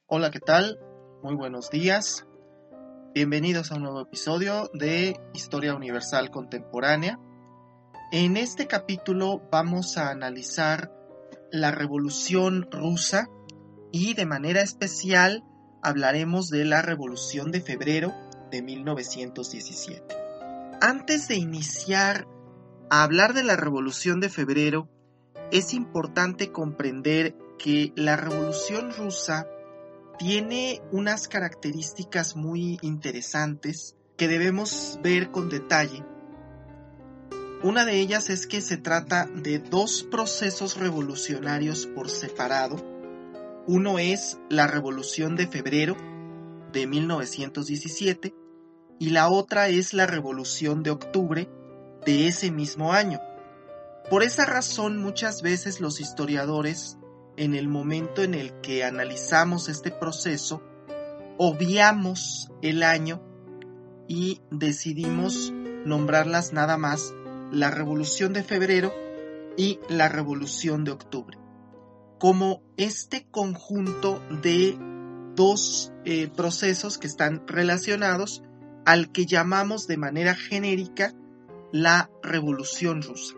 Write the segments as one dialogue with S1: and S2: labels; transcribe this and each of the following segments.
S1: Hola, ¿qué tal? Muy buenos días. Bienvenidos a un nuevo episodio de Historia Universal Contemporánea. En este capítulo vamos a analizar la Revolución Rusa y de manera especial hablaremos de la Revolución de Febrero de 1917. Antes de iniciar a hablar de la Revolución de Febrero, es importante comprender que la Revolución Rusa tiene unas características muy interesantes que debemos ver con detalle. Una de ellas es que se trata de dos procesos revolucionarios por separado. Uno es la Revolución de Febrero de 1917 y la otra es la Revolución de Octubre de ese mismo año. Por esa razón, muchas veces los historiadores, en el momento en el que analizamos este proceso, obviamos el año y decidimos nombrarlas nada más la Revolución de Febrero y la Revolución de Octubre, como este conjunto de dos procesos que están relacionados al que llamamos de manera genérica la Revolución Rusa.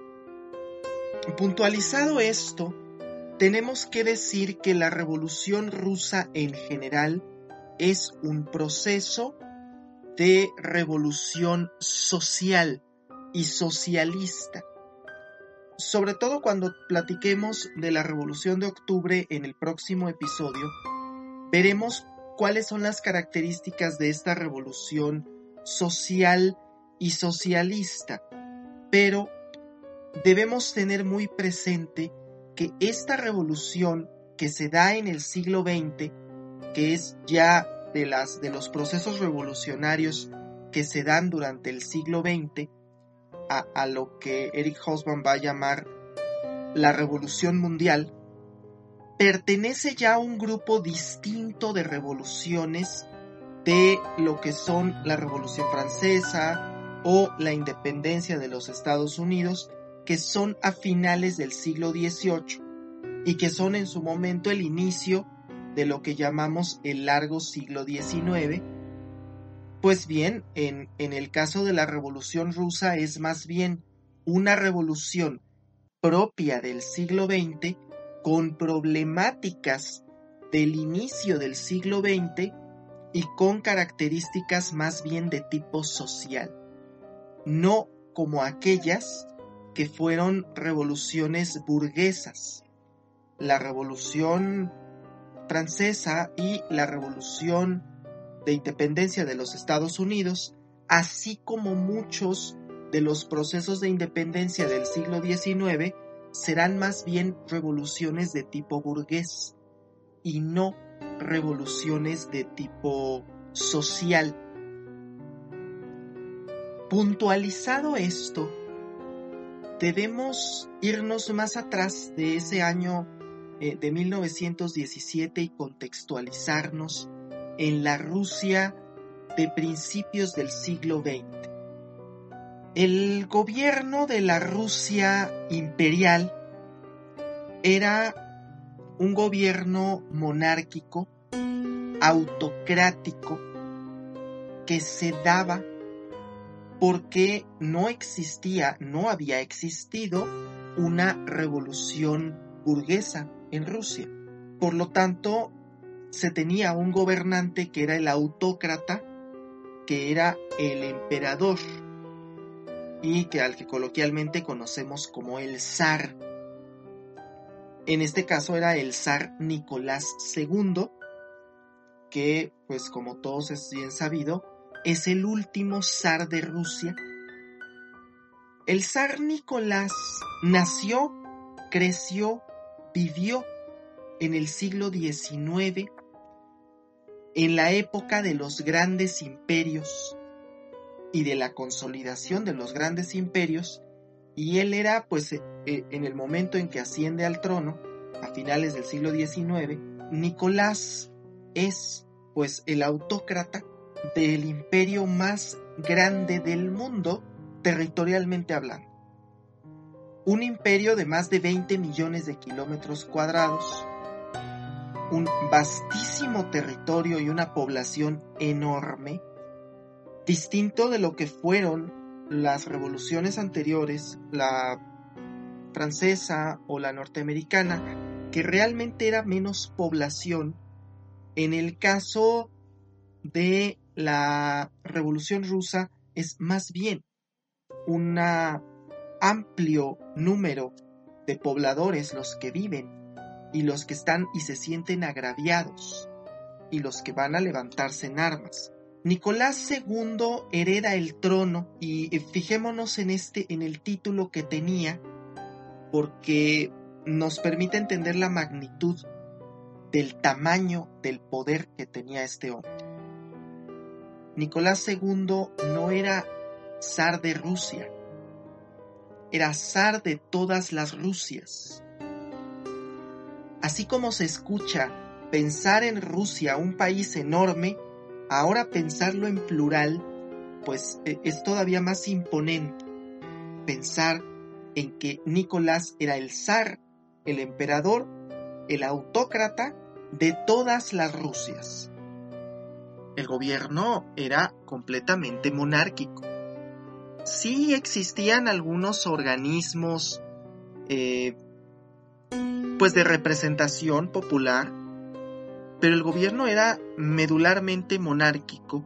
S1: Puntualizado esto, tenemos que decir que la Revolución Rusa en general es un proceso de revolución social y socialista. Sobre todo cuando platiquemos de la Revolución de Octubre en el próximo episodio, veremos cuáles son las características de esta revolución social y socialista, pero debemos tener muy presente que esta revolución que se da en el siglo XX, que es ya de los procesos revolucionarios que se dan durante el siglo XX, a lo que Eric Hobsbawm va a llamar la Revolución Mundial, pertenece ya a un grupo distinto de revoluciones de lo que son la Revolución Francesa o la independencia de los Estados Unidos, que son a finales del siglo XVIII y que son en su momento el inicio de lo que llamamos el largo siglo XIX. Pues bien, en el caso de la Revolución Rusa es más bien una revolución propia del siglo XX con problemáticas del inicio del siglo XX y con características más bien de tipo social, no como aquellas que fueron revoluciones burguesas. La Revolución Francesa y la Revolución de Independencia de los Estados Unidos, así como muchos de los procesos de independencia del siglo XIX, serán más bien revoluciones de tipo burgués y no revoluciones de tipo social. Puntualizado esto, debemos irnos más atrás de ese año de 1917 y contextualizarnos en la Rusia de principios del siglo XX. El gobierno de la Rusia imperial era un gobierno monárquico, autocrático, que se daba porque no había existido una revolución burguesa en Rusia. Por lo tanto, se tenía un gobernante que era el autócrata, que era el emperador, y al que coloquialmente conocemos como el zar. En este caso era el zar Nicolás II, que, pues como todos es bien sabido, es el último zar de Rusia. El zar Nicolás nació, creció, vivió en el siglo XIX, en la época de los grandes imperios y de la consolidación de los grandes imperios, y él era, pues, en el momento en que asciende al trono, a finales del siglo XIX, Nicolás es, pues, el autócrata del imperio más grande del mundo, territorialmente hablando. Un imperio de más de 20 millones de kilómetros cuadrados, un vastísimo territorio y una población enorme, distinto de lo que fueron las revoluciones anteriores, la francesa o la norteamericana, que realmente era menos población. En el caso de la Revolución Rusa es más bien un amplio número de pobladores los que viven y los que están y se sienten agraviados y los que van a levantarse en armas. Nicolás II hereda el trono y fijémonos en el título que tenía, porque nos permite entender la magnitud del tamaño del poder que tenía este hombre. Nicolás II no era zar de Rusia, era zar de todas las Rusias. Así como se escucha pensar en Rusia, un país enorme, ahora pensarlo en plural, pues es todavía más imponente. Pensar en que Nicolás era el zar, el emperador, el autócrata de todas las Rusias. El gobierno era completamente monárquico. Sí existían algunos organismos pues de representación popular, pero el gobierno era medularmente monárquico.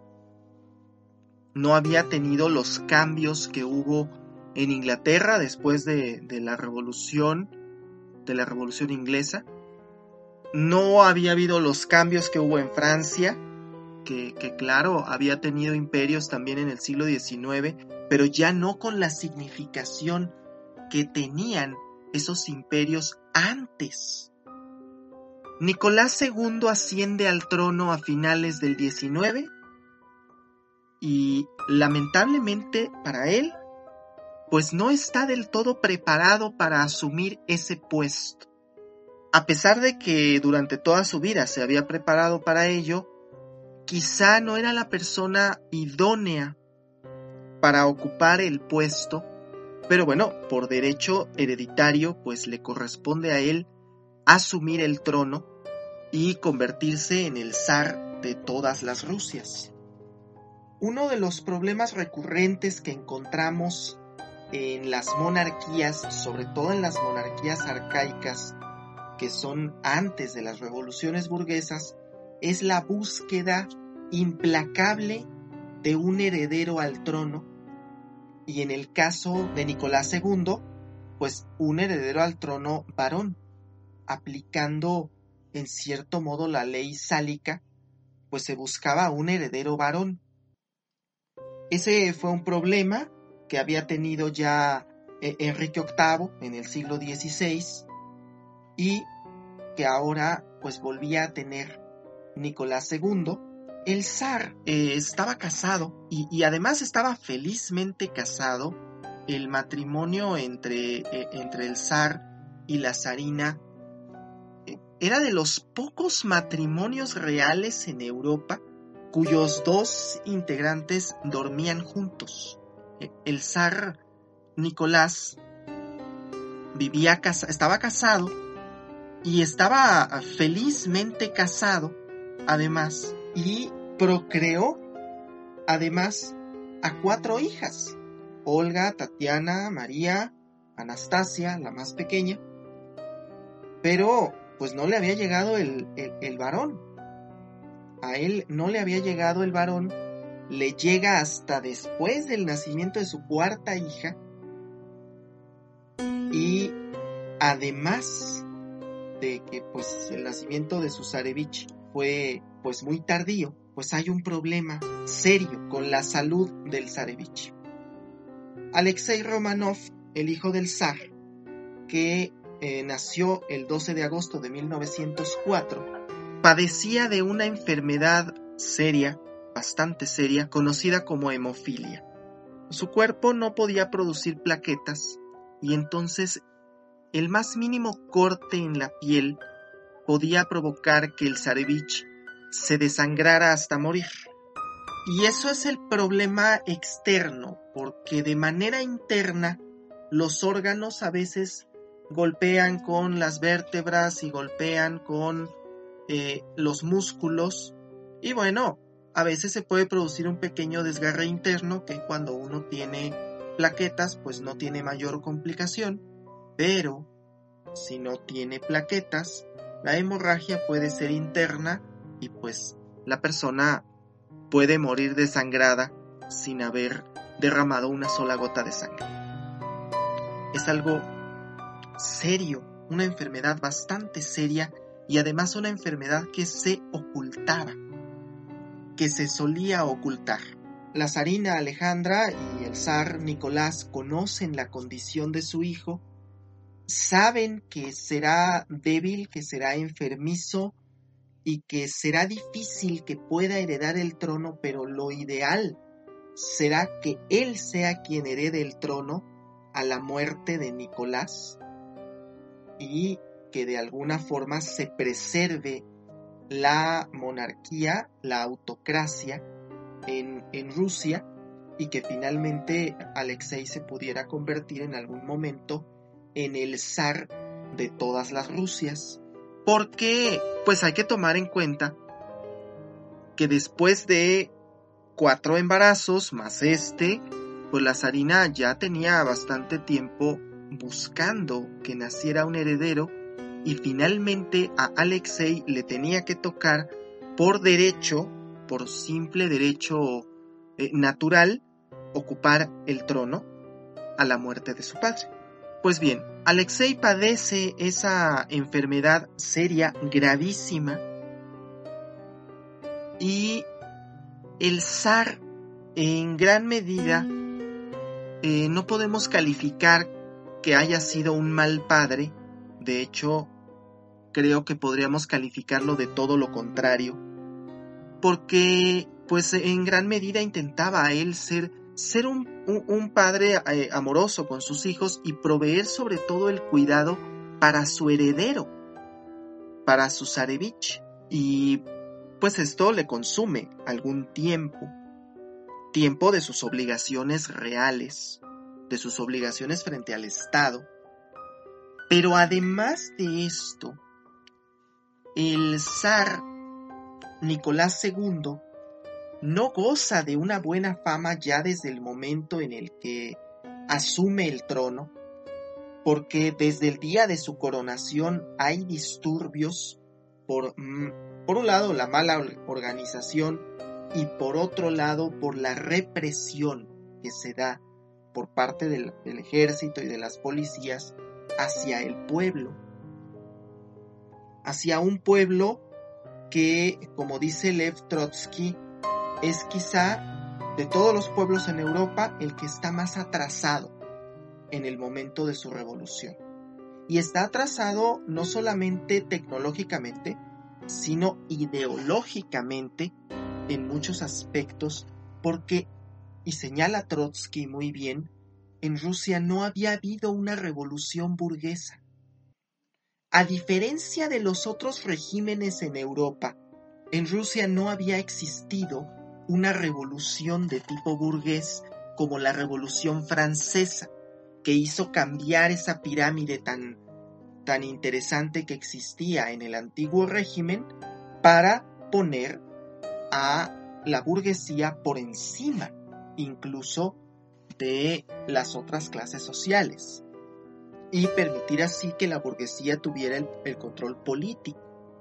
S1: No había tenido los cambios que hubo en Inglaterra después de la revolución inglesa. No había habido los cambios que hubo en Francia, que claro, había tenido imperios también en el siglo XIX, pero ya no con la significación que tenían esos imperios antes. Nicolás II asciende al trono a finales del XIX y lamentablemente para él, pues no está del todo preparado para asumir ese puesto. A pesar de que durante toda su vida se había preparado para ello, quizá no era la persona idónea para ocupar el puesto, pero bueno, por derecho hereditario, pues le corresponde a él asumir el trono y convertirse en el zar de todas las Rusias. Uno de los problemas recurrentes que encontramos en las monarquías, sobre todo en las monarquías arcaicas, que son antes de las revoluciones burguesas, es la búsqueda implacable de un heredero al trono, y en el caso de Nicolás II, pues un heredero al trono varón, aplicando en cierto modo la ley sálica, pues se buscaba un heredero varón. Ese fue un problema que había tenido ya Enrique VIII en el siglo XVI y que ahora pues volvía a tener Nicolás II. El zar estaba casado y además estaba felizmente casado. El matrimonio entre el zar y la zarina era de los pocos matrimonios reales en Europa cuyos dos integrantes dormían juntos. El zar Nicolás estaba casado y estaba felizmente casado, además, y procreó, además, a 4 hijas: Olga, Tatiana, María, Anastasia, la más pequeña, pero pues no le había llegado el varón. A él no le había llegado el varón, le llega hasta después del nacimiento de su 4ª hija, y además de que pues el nacimiento de su zarevich fue pues muy tardío, pues hay un problema serio con la salud del zarevich. Alexei Romanov, el hijo del zar, que nació el 12 de agosto de 1904, padecía de una enfermedad seria, bastante seria, conocida como hemofilia. Su cuerpo no podía producir plaquetas y entonces el más mínimo corte en la piel podía provocar que el zarevich se desangrara hasta morir. Y eso es el problema externo, porque de manera interna los órganos a veces golpean con las vértebras y golpean con los músculos, y bueno, a veces se puede producir un pequeño desgarre interno que cuando uno tiene plaquetas pues no tiene mayor complicación, pero si no tiene plaquetas, la hemorragia puede ser interna y pues la persona puede morir desangrada sin haber derramado una sola gota de sangre. Es algo serio, una enfermedad bastante seria y además una enfermedad que se ocultaba, que se solía ocultar. La zarina Alejandra y el zar Nicolás conocen la condición de su hijo, saben que será débil, que será enfermizo y que será difícil que pueda heredar el trono, pero lo ideal será que él sea quien herede el trono a la muerte de Nicolás y que de alguna forma se preserve la monarquía, la autocracia en Rusia y que finalmente Alexei se pudiera convertir en algún momento en el zar de todas las Rusias. Porque pues hay que tomar en cuenta que después de 4 embarazos más pues la zarina ya tenía bastante tiempo buscando que naciera un heredero y finalmente a Alexei le tenía que tocar por derecho, por simple derecho natural, ocupar el trono a la muerte de su padre. Pues bien, Alexei padece esa enfermedad seria, gravísima, y el zar en gran medida no podemos calificar que haya sido un mal padre. De hecho, creo que podríamos calificarlo de todo lo contrario, porque pues en gran medida intentaba a él ser un padre amoroso con sus hijos y proveer sobre todo el cuidado para su heredero, para su zarevich, y pues esto le consume algún tiempo de sus obligaciones reales, de sus obligaciones frente al Estado. Pero además de esto, el zar Nicolás II no goza de una buena fama ya desde el momento en el que asume el trono, porque desde el día de su coronación hay disturbios por un lado la mala organización y por otro lado por la represión que se da por parte del ejército y de las policías hacia el pueblo, hacia un pueblo que, como dice Lev Trotsky, es quizá de todos los pueblos en Europa el que está más atrasado en el momento de su revolución. Y está atrasado no solamente tecnológicamente, sino ideológicamente en muchos aspectos, porque, y señala Trotsky muy bien, en Rusia no había habido una revolución burguesa. A diferencia de los otros regímenes en Europa, en Rusia no había existido una revolución de tipo burgués como la Revolución Francesa, que hizo cambiar esa pirámide tan interesante que existía en el antiguo régimen para poner a la burguesía por encima, incluso de las otras clases sociales, y permitir así que la burguesía tuviera el control político.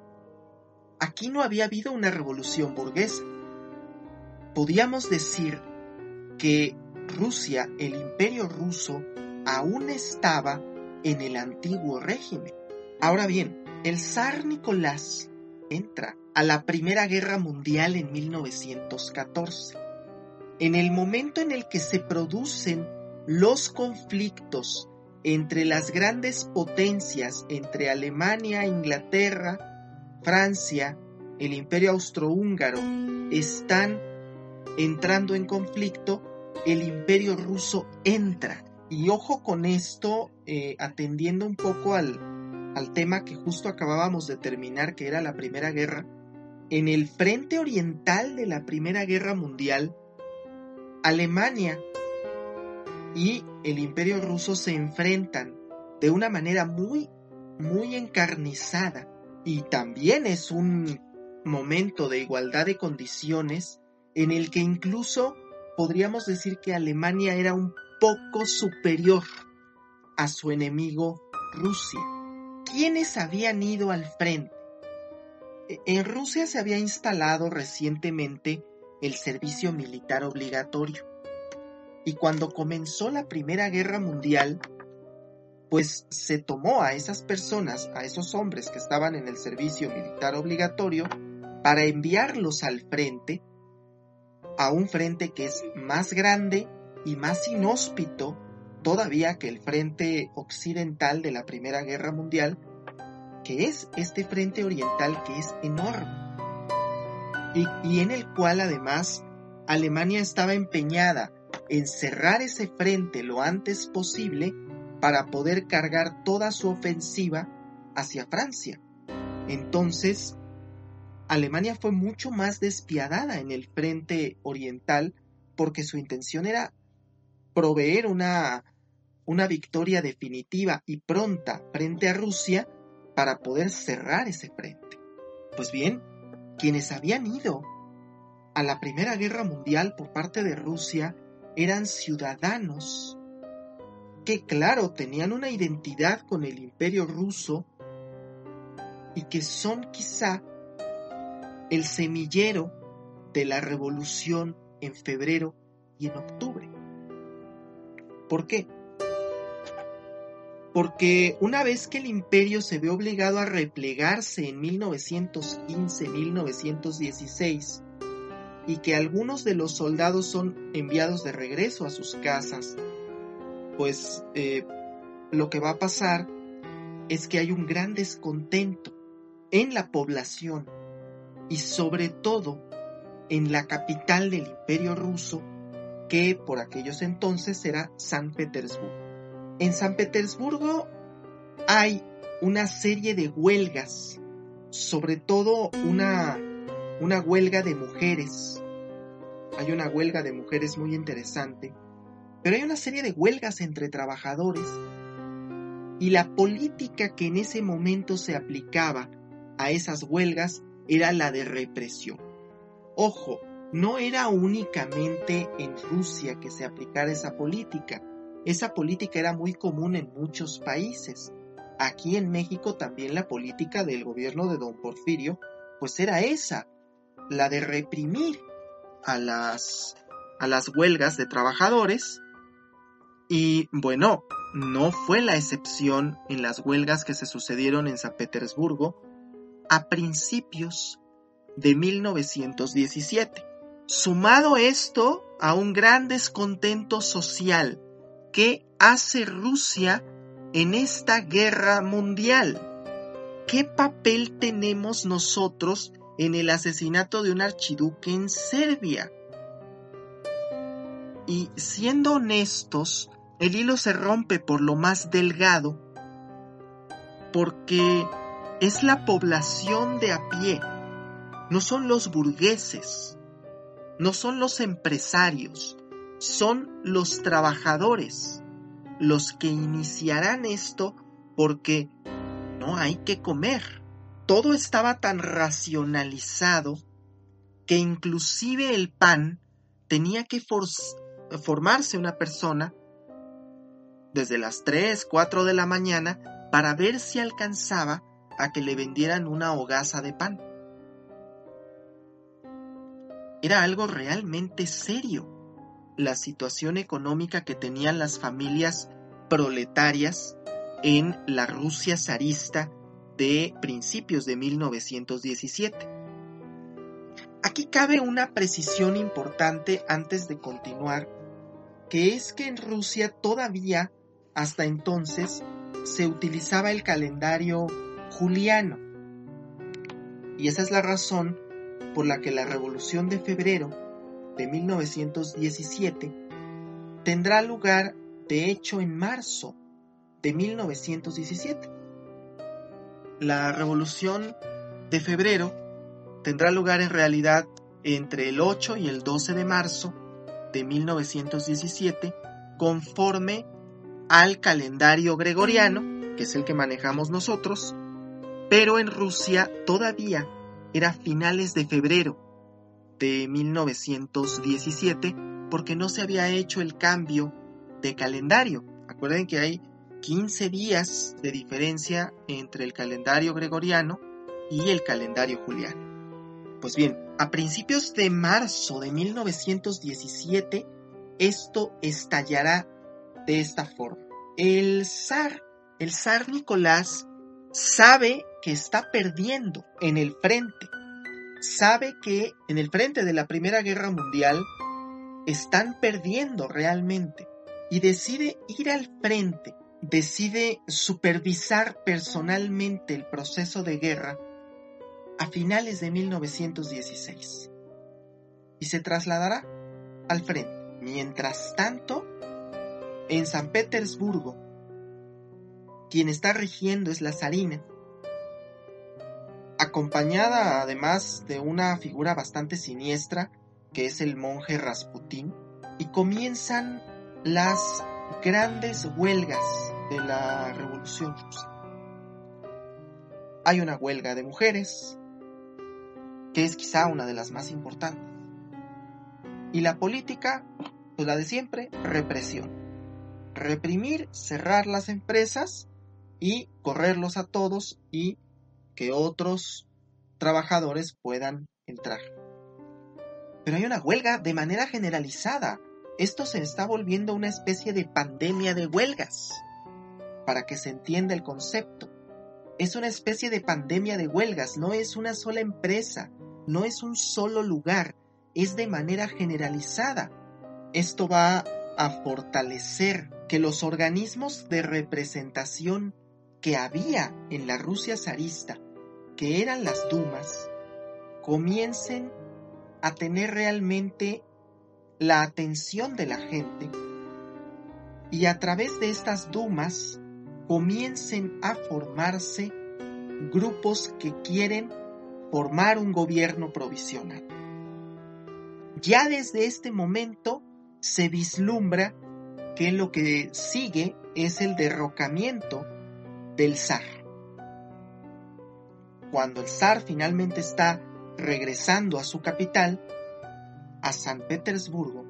S1: Aquí no había habido una revolución burguesa. Podíamos decir que Rusia, el imperio ruso, aún estaba en el antiguo régimen. Ahora bien, el zar Nicolás entra a la Primera Guerra Mundial en 1914. En el momento en el que se producen los conflictos entre las grandes potencias, entre Alemania, Inglaterra, Francia, el Imperio Austrohúngaro, están entrando en conflicto, el Imperio Ruso entra. Y ojo con esto, atendiendo un poco al tema que justo acabábamos de terminar, que era la Primera Guerra. En el frente oriental de la Primera Guerra Mundial, Alemania y el Imperio Ruso se enfrentan de una manera muy, muy encarnizada y también es un momento de igualdad de condiciones en el que incluso podríamos decir que Alemania era un poco superior a su enemigo Rusia. ¿Quiénes habían ido al frente? En Rusia se había instalado recientemente el servicio militar obligatorio. Y cuando comenzó la Primera Guerra Mundial, pues se tomó a esas personas, a esos hombres que estaban en el servicio militar obligatorio, para enviarlos al frente, a un frente que es más grande y más inhóspito todavía que el frente occidental de la Primera Guerra Mundial, que es este frente oriental que es enorme y en el cual además Alemania estaba empeñada en cerrar ese frente lo antes posible para poder cargar toda su ofensiva hacia Francia. Entonces, Alemania fue mucho más despiadada en el frente oriental porque su intención era proveer una victoria definitiva y pronta frente a Rusia para poder cerrar ese frente. Pues bien, quienes habían ido a la Primera Guerra Mundial por parte de Rusia eran ciudadanos que, claro, tenían una identidad con el Imperio Ruso y que son quizá el semillero de la revolución en febrero y en octubre. ¿Por qué? Porque una vez que el imperio se ve obligado a replegarse en 1915-1916 y que algunos de los soldados son enviados de regreso a sus casas, pues lo que va a pasar es que hay un gran descontento en la población y sobre todo en la capital del Imperio Ruso, que por aquellos entonces era San Petersburgo. En San Petersburgo hay una serie de huelgas, sobre todo una huelga de mujeres. Hay una huelga de mujeres muy interesante, pero hay una serie de huelgas entre trabajadores y la política que en ese momento se aplicaba a esas huelgas era la de represión. Ojo, no era únicamente en Rusia que se aplicara esa política. Esa política era muy común en muchos países. Aquí en México también la política del gobierno de don Porfirio, pues era esa, la de reprimir a las huelgas de trabajadores. Y bueno, no fue la excepción en las huelgas que se sucedieron en San Petersburgo a principios de 1917. Sumado esto a un gran descontento social, ¿qué hace Rusia en esta guerra mundial? ¿Qué papel tenemos nosotros en el asesinato de un archiduque en Serbia? Y siendo honestos, el hilo se rompe por lo más delgado, porque es la población de a pie, no son los burgueses, no son los empresarios, son los trabajadores los que iniciarán esto porque no hay que comer. Todo estaba tan racionalizado que inclusive el pan tenía que formarse una persona desde las 3, 4 de la mañana para ver si alcanzaba a que le vendieran una hogaza de pan. Era algo realmente serio la situación económica que tenían las familias proletarias en la Rusia zarista de principios de 1917. Aquí cabe una precisión importante antes de continuar, que es que en Rusia todavía, hasta entonces, se utilizaba el calendario juliano. Y esa es la razón por la que la Revolución de Febrero de 1917 tendrá lugar, de hecho, en marzo de 1917. La Revolución de Febrero tendrá lugar en realidad entre el 8 y el 12 de marzo de 1917, conforme al calendario gregoriano, que es el que manejamos nosotros, pero en Rusia todavía era finales de febrero de 1917 porque no se había hecho el cambio de calendario. Acuerden que hay 15 días de diferencia entre el calendario gregoriano y el calendario juliano. Pues bien, a principios de marzo de 1917, esto estallará de esta forma. El zar Nicolás sabe que está perdiendo en el frente. Sabe que en el frente de la Primera Guerra Mundial están perdiendo realmente y decide ir al frente, decide supervisar personalmente el proceso de guerra a finales de 1916 y se trasladará al frente. Mientras tanto, en San Petersburgo, quien está rigiendo es la zarina, acompañada además de una figura bastante siniestra que es el monje Rasputín, y comienzan las grandes huelgas de la Revolución Rusa. Hay una huelga de mujeres, que es quizá una de las más importantes. Y la política, pues la de siempre, represión. Reprimir, cerrar las empresas y correrlos a todos y que otros trabajadores puedan entrar. Pero hay una huelga de manera generalizada. Esto se está volviendo una especie de pandemia de huelgas. Para que se entienda el concepto. Es una especie de pandemia de huelgas, no es una sola empresa, no es un solo lugar, es de manera generalizada. Esto va a fortalecer que los organismos de representación que había en la Rusia zarista, que eran las dumas, comiencen a tener realmente la atención de la gente y a través de estas dumas comiencen a formarse grupos que quieren formar un gobierno provisional. Ya desde este momento se vislumbra que lo que sigue es el derrocamiento del zar. Cuando el zar finalmente está regresando a su capital, a San Petersburgo,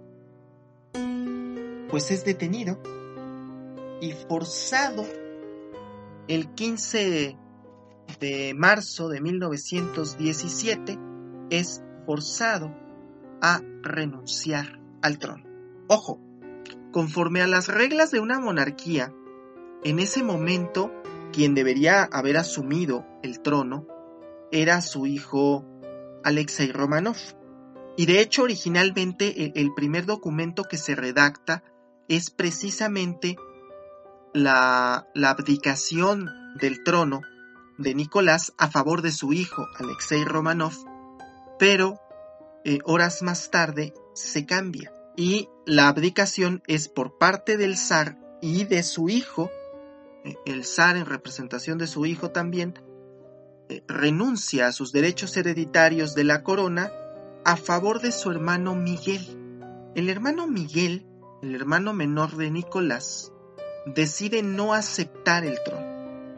S1: pues es detenido y forzado el 15 de marzo de 1917 es forzado a renunciar al trono. Ojo, conforme a las reglas de una monarquía, en ese momento quien debería haber asumido el trono era su hijo Alexei Romanov. Y de hecho originalmente el primer documento que se redacta es precisamente la abdicación del trono de Nicolás a favor de su hijo Alexei Romanov, pero horas más tarde se cambia y la abdicación es por parte del zar y de su hijo. El zar, en representación de su hijo también, renuncia a sus derechos hereditarios de la corona a favor de su hermano Miguel. El hermano Miguel, el hermano menor de Nicolás, decide no aceptar el trono.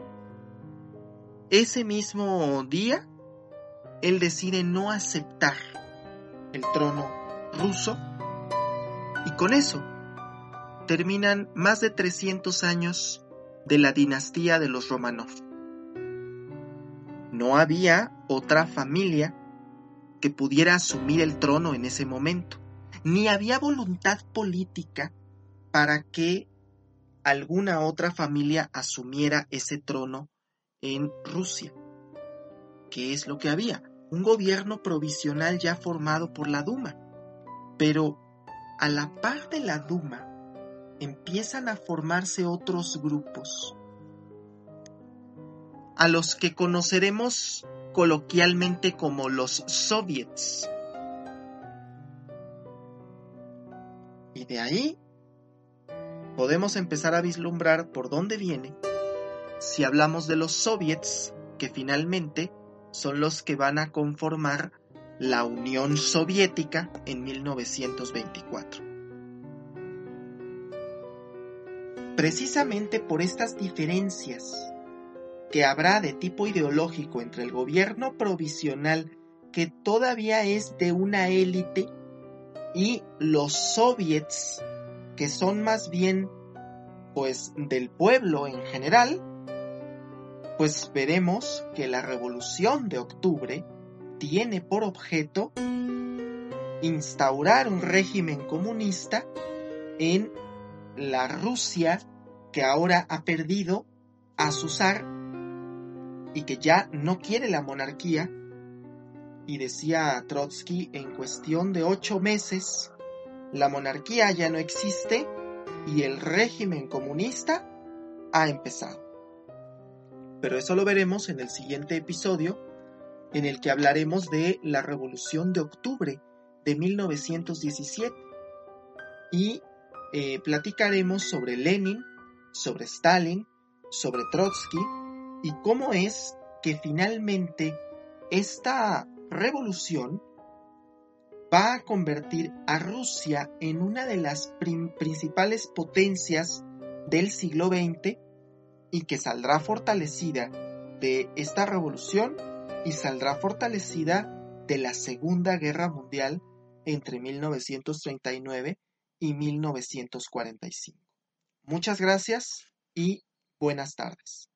S1: Ese mismo día, él decide no aceptar el trono ruso y con eso terminan más de 300 años de la dinastía de los Romanov. No había otra familia que pudiera asumir el trono en ese momento, ni había voluntad política para que alguna otra familia asumiera ese trono en Rusia. ¿Qué es lo que había? Un gobierno provisional ya formado por la Duma. Pero a la par de la Duma empiezan a formarse otros grupos, a los que conoceremos coloquialmente como los soviets. Y de ahí podemos empezar a vislumbrar por dónde viene si hablamos de los soviets, que finalmente son los que van a conformar la Unión Soviética en 1924. Precisamente por estas diferencias que habrá de tipo ideológico entre el gobierno provisional, que todavía es de una élite, y los soviets, que son más bien pues del pueblo en general, pues veremos que la Revolución de Octubre tiene por objeto instaurar un régimen comunista en la Rusia que ahora ha perdido a su zar y que ya no quiere la monarquía. Y decía Trotsky, en cuestión de 8 meses, la monarquía ya no existe y el régimen comunista ha empezado. Pero eso lo veremos en el siguiente episodio, en el que hablaremos de la Revolución de Octubre de 1917 y platicaremos sobre Lenin, sobre Stalin, sobre Trotsky y cómo es que finalmente esta revolución va a convertir a Rusia en una de las principales potencias del siglo XX y que saldrá fortalecida de esta revolución y saldrá fortalecida de la Segunda Guerra Mundial entre 1939 y 1945. Muchas gracias y buenas tardes.